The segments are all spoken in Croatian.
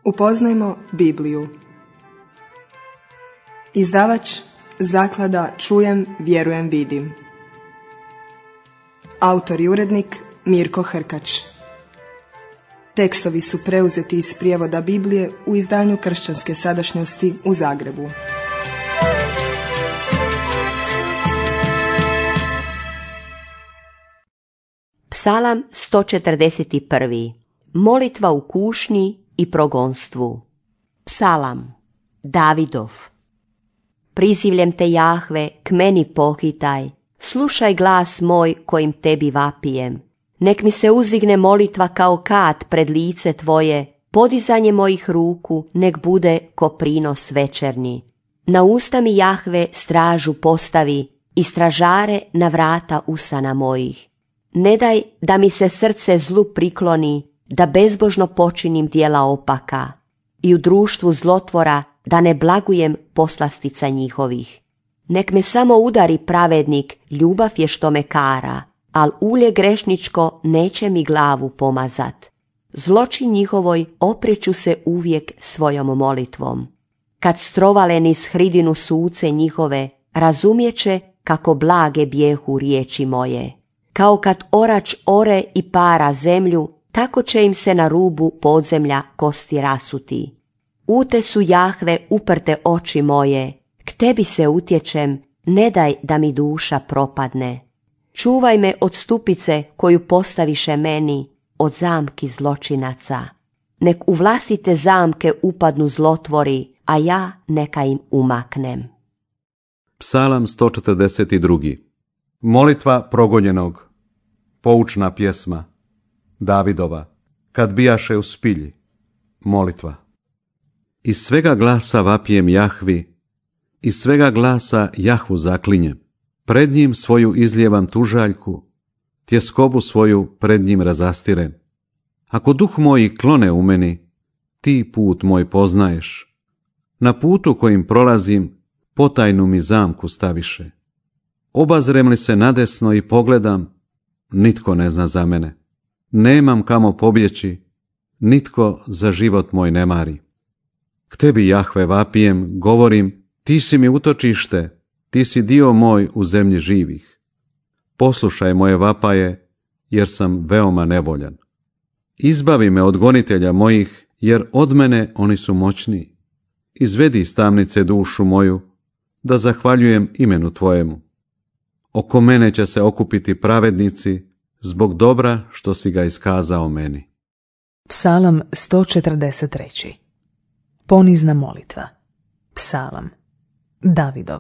Upoznajmo Bibliju. Izdavač Zaklada Čujem, vjerujem, vidim. Autor i urednik Mirko Hrkač. Tekstovi su preuzeti iz prijevoda Biblije u izdanju Kršćanske sadašnjosti u Zagrebu. Psalam 141. Molitva u kušnji i progonstvu. Psalam Davidov. Prizivljem te, Jahve, k meni pohitaj, slušaj glas moj kojim tebi vapijem. Nek mi se uzdigne molitva kao kat pred lice tvoje, podizanje mojih ruku nek bude ko prinos večernji. Na usta mi, Jahve, stražu postavi i stražare na vrata usana mojih. Ne daj da mi se srce zlu prikloni, da bezbožno počinim djela opaka i u društvu zlotvora da ne blagujem poslastica njihovih. Nek me samo udari pravednik, ljubav je što me kara, al ulje grešničko neće mi glavu pomazat. Zločin njihovoj opreću se uvijek svojom molitvom. Kad strovale niz hridinu suce njihove, razumjeće kako blage bijehu riječi moje. Kao kad orač ore i para zemlju, tako će im se na rubu podzemlja kosti rasuti. U te su, Jahve, uprte oči moje, k tebi se utječem, ne daj da mi duša propadne. Čuvaj me od stupice koju postaviše meni, od zamki zločinaca. Nek u vlastite zamke upadnu zlotvori, a ja neka im umaknem. Psalam 142. Molitva progonjenog. Poučna pjesma Davidova. Kad bijaše u spilji. Molitva. Iz svega glasa vapijem Jahvi, iz svega glasa Jahvu zaklinjem. Pred njim svoju izlijevam tužaljku, tjeskobu svoju pred njim razastirem. Ako duh moj klone u meni, ti put moj poznaješ. Na putu kojim prolazim, potajnu mi zamku staviše. Obazrem li se nadesno i pogledam, nitko ne zna za mene. Nemam kamo pobjeći, nitko za život moj ne mari. K tebi, Jahve, vapijem, govorim, ti si mi utočište, ti si dio moj u zemlji živih. Poslušaj moje vapaje, jer sam veoma nevoljan. Izbavi me od gonitelja mojih, jer od mene oni su moćniji. Izvedi iz tamnice dušu moju, da zahvaljujem imenu tvojemu. Oko mene će se okupiti pravednici, zbog dobra što si ga iskazao meni. Psalam 143. Ponizna molitva. Psalam Davidov.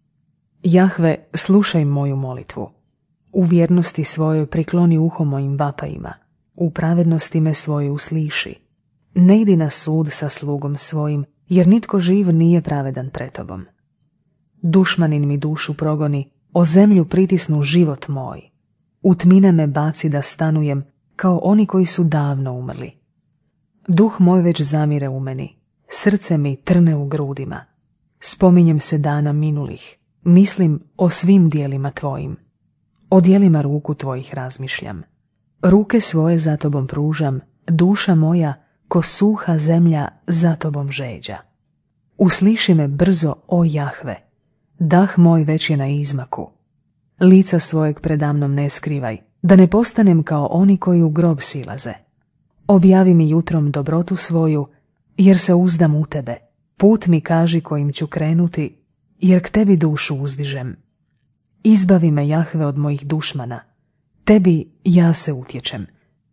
Jahve, slušaj moju molitvu. U vjernosti svojoj prikloni uho mojim vapajima. U pravednosti me svoje usliši. Ne idi na sud sa slugom svojim, jer nitko živ nije pravedan pred tobom. Dušmanin mi dušu progoni, o zemlju pritisnu život moj. U tmine me baci da stanujem, kao oni koji su davno umrli. Duh moj već zamire u meni, srce mi trne u grudima. Spominjem se dana minulih, mislim o svim dijelima tvojim. O dijelima ruku tvojih razmišljam. Ruke svoje za tobom pružam, duša moja ko suha zemlja za tobom žeđa. Usliši me brzo, o Jahve, dah moj već je na izmaku. Lica svojeg predamnom ne skrivaj, da ne postanem kao oni koji u grob silaze. Objavi mi jutrom dobrotu svoju, jer se uzdam u tebe. Put mi kaži kojim ću krenuti, jer k tebi dušu uzdižem. Izbavi me, Jahve, od mojih dušmana. Tebi ja se utječem.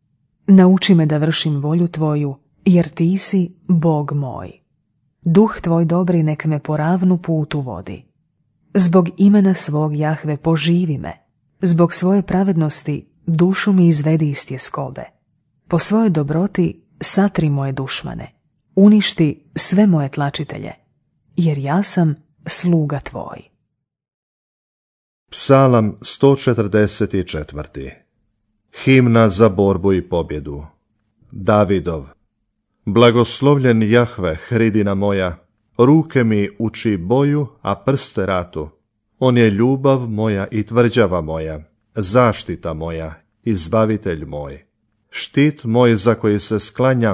Nauči me da vršim volju tvoju, jer ti si Bog moj. Duh tvoj dobri nek me po ravnu putu vodi. Zbog imena svog, Jahve, poživi me. Zbog svoje pravednosti dušu mi izvedi iz tjeskobe. Po svojoj dobroti satri moje dušmane. Uništi sve moje tlačitelje, jer ja sam sluga tvoj. Psalam 144. Himna za borbu i pobjedu. Davidov. Blagoslovljen Jahve, hridina moja, ruke mi uči boju, a prste ratu. On je ljubav moja i tvrđava moja, zaštita moja, izbavitelj moj. Štit moj za koji se sklanjam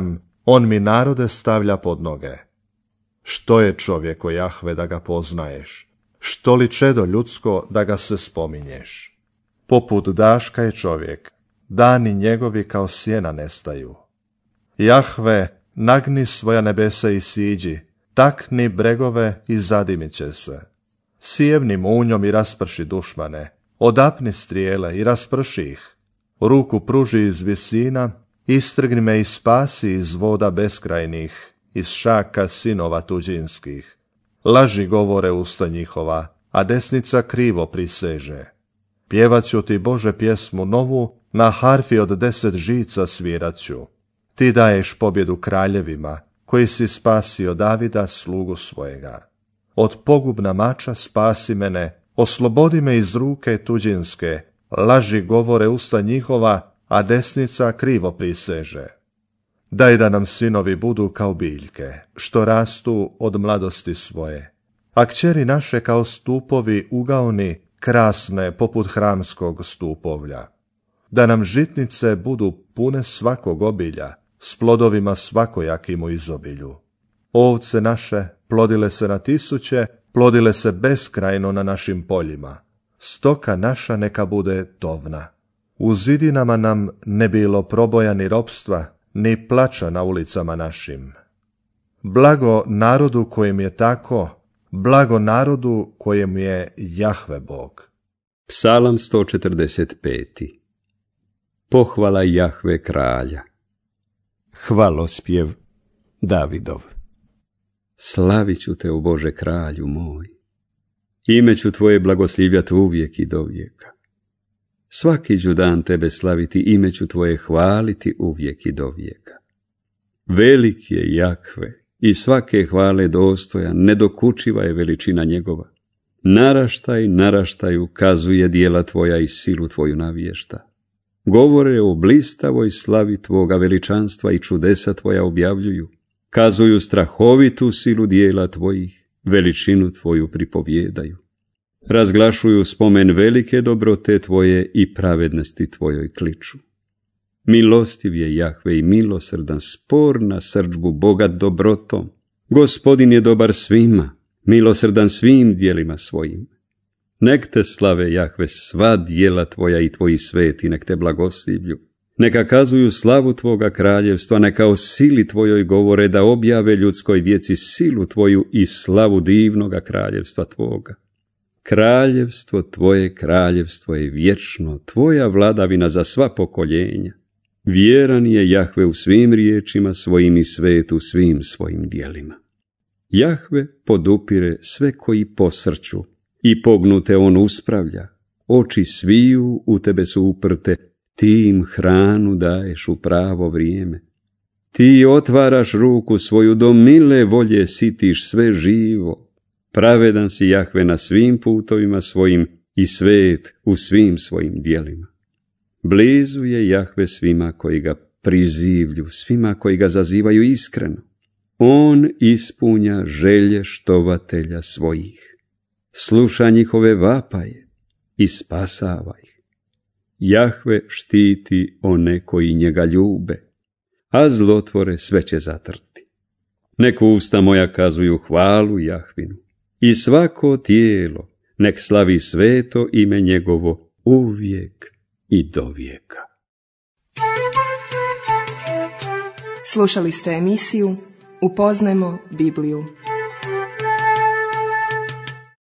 On mi narode stavlja pod noge. Što je čovjek, o Jahve, da ga poznaješ? Što li čedo ljudsko, da ga se spominješ? Poput daška je čovjek, dani njegovi kao sjena nestaju. Jahve, nagni svoja nebesa i siđi, takni bregove i zadimit će se. Sjevni munjom i rasprši dušmane, odapni strijele i rasprši ih. Ruku pruži iz visina, istrgni me i spasi iz voda beskrajnih, iz šaka sinova tuđinskih. Laži govore usta njihova, a desnica krivo priseže. Pjevat ću ti, Bože, pjesmu novu, na harfi od 10 žica svirat ću. Ti daješ pobjedu kraljevima, koji si spasio Davida, slugu svojega. Od pogubna mača spasi mene, oslobodi me iz ruke tuđinske. Laži govore usta njihova, a desnica krivo priseže. Daj da nam sinovi budu kao biljke, što rastu od mladosti svoje, a kćeri naše kao stupovi ugaoni, krasne poput hramskog stupovlja. Da nam žitnice budu pune svakog obilja, s plodovima svakojakim u izobilju. Ovce naše plodile se na tisuće, plodile se beskrajno na našim poljima. Stoka naša neka bude tovna. U zidinama nam ne bilo proboja ni ropstva, ni plača na ulicama našim. Blago narodu kojem je tako, blago narodu kojem je Jahve Bog. Psalam 145. Pohvala Jahve kralja. Hvalospjev Davidov. Slavit ću te, o Bože kralju moj. Ime ću tvoje blagoslivljati uvijek i do vijeka. Svaki ću dan tebe slaviti, ime ću tvoje hvaliti uvijek i do vijeka. Velik je Jahve i svake hvale dostojan, nedokučiva je veličina njegova. Naraštaj ukazuje djela tvoja i silu tvoju navješta. Govore o blistavoj slavi tvoga veličanstva i čudesa tvoja objavljuju. Kazuju strahovitu silu djela tvojih, veličinu tvoju pripovjedaju. Razglašuju spomen velike dobrote tvoje i pravednosti tvojoj kliču. Milostiv je Jahve i milosrdan, spor na srdžbu, bogat dobrotom. Gospodin je dobar svima, milosrdan svim djelima svojim. Nek te slave, Jahve, sva djela tvoja i tvoji sveti, nek te blagoslivlju. Neka kazuju slavu tvoga kraljevstva, neka o sili tvojoj govore, da objave ljudskoj djeci silu tvoju i slavu divnoga kraljevstva tvoga. Kraljevstvo je vječno, tvoja vladavina za sva pokoljenja. Vjeran je Jahve u svim riječima svojim i svet u svim svojim djelima. Jahve podupire sve koji posrću i pognute on uspravlja. Oči sviju u tebe su uprte, ti im hranu daješ u pravo vrijeme. Ti otvaraš ruku svoju, do mile volje sitiš sve živo. Pravedan si, Jahve, na svim putovima svojim i svet u svim svojim djelima. Blizu je Jahve svima koji ga prizivlju, svima koji ga zazivaju iskreno. On ispunja želje štovatelja svojih. Sluša njihove vapaje i spasava ih. Jahve štiti one koji njega ljube, a zlotvore sve će zatrti. Nek usta moja kazuju hvalu Jahvinu i svako tijelo nek slavi sveto ime njegovo uvijek i do vijeka. Slušali ste emisiju Upoznajmo Bibliju.